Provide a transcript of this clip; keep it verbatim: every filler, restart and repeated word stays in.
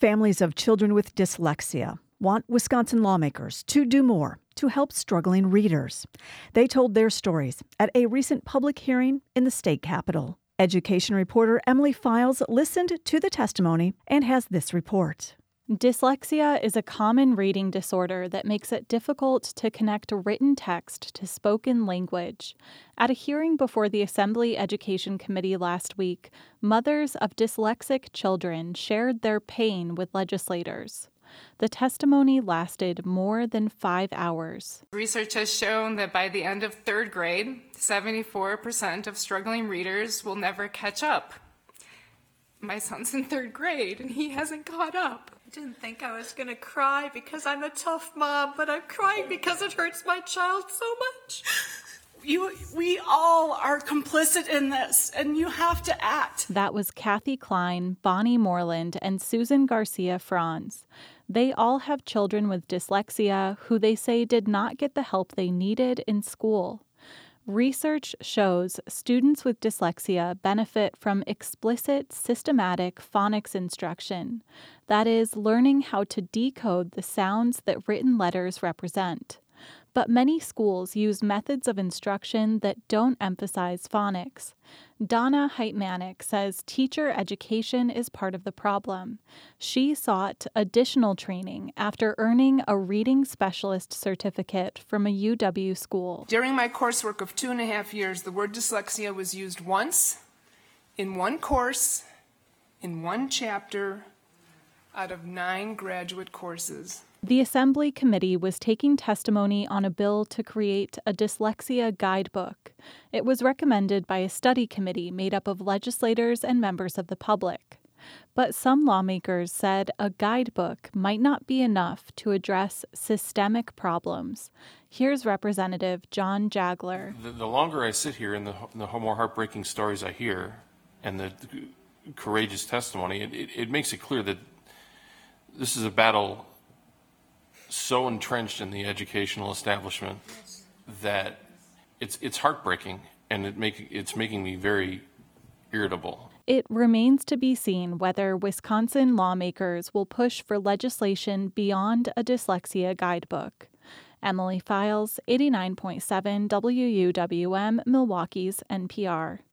Families of children with dyslexia want Wisconsin lawmakers to do more to help struggling readers. They told their stories at a recent public hearing in the state capitol. Education reporter Emily Files listened to the testimony and has this report. Dyslexia is a common reading disorder that makes it difficult to connect written text to spoken language. At a hearing before the Assembly Education Committee last week, mothers of dyslexic children shared their pain with legislators. The testimony lasted more than five hours. Research has shown that by the end of third grade, seventy-four percent of struggling readers will never catch up. My son's in third grade and he hasn't caught up. I didn't think I was going to cry because I'm a tough mom, but I'm crying because it hurts my child so much. You, we all are complicit in this, and you have to act. That was Kathy Klein, Bonnie Moreland, and Susan Garcia Franz. They all have children with dyslexia who they say did not get the help they needed in school. Research shows students with dyslexia benefit from explicit, systematic phonics instruction. That is, learning how to decode the sounds that written letters represent. But many schools use methods of instruction that don't emphasize phonics. Donna Heitmanek says teacher education is part of the problem. She sought additional training after earning a reading specialist certificate from a U W school. During my coursework of two and a half years, the word dyslexia was used once, in one course, in one chapter, out of nine graduate courses. The Assembly Committee was taking testimony on a bill to create a dyslexia guidebook. It was recommended by a study committee made up of legislators and members of the public. But some lawmakers said a guidebook might not be enough to address systemic problems. Here's Representative John Jagler. The, the longer I sit here and the, the more heartbreaking stories I hear and the, the courageous testimony, it, it, it makes it clear that this is a battle so entrenched in the educational establishment that it's it's heartbreaking, and it make it's making me very irritable. It remains to be seen whether Wisconsin lawmakers will push for legislation beyond a dyslexia guidebook. Emily Files, eighty-nine point seven W U W M, Milwaukee's N P R.